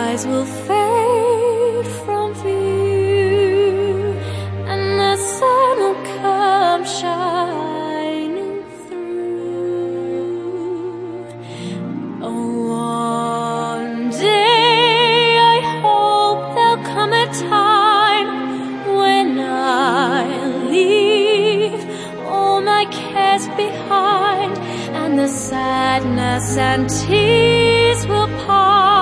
skies will fade from view, and the sun will come shining through. Oh, one day I hope there'll come a time when I'll leave all my cares behind, and the sadness and tears will part.